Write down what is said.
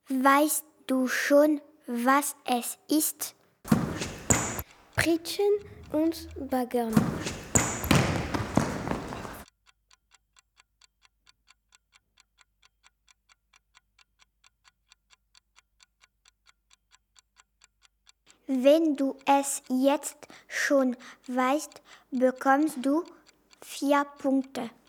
Weißt du schon, was es ist? Pritschen und baggern. Wenn du es jetzt schon weißt, bekommst du 4 Punkte.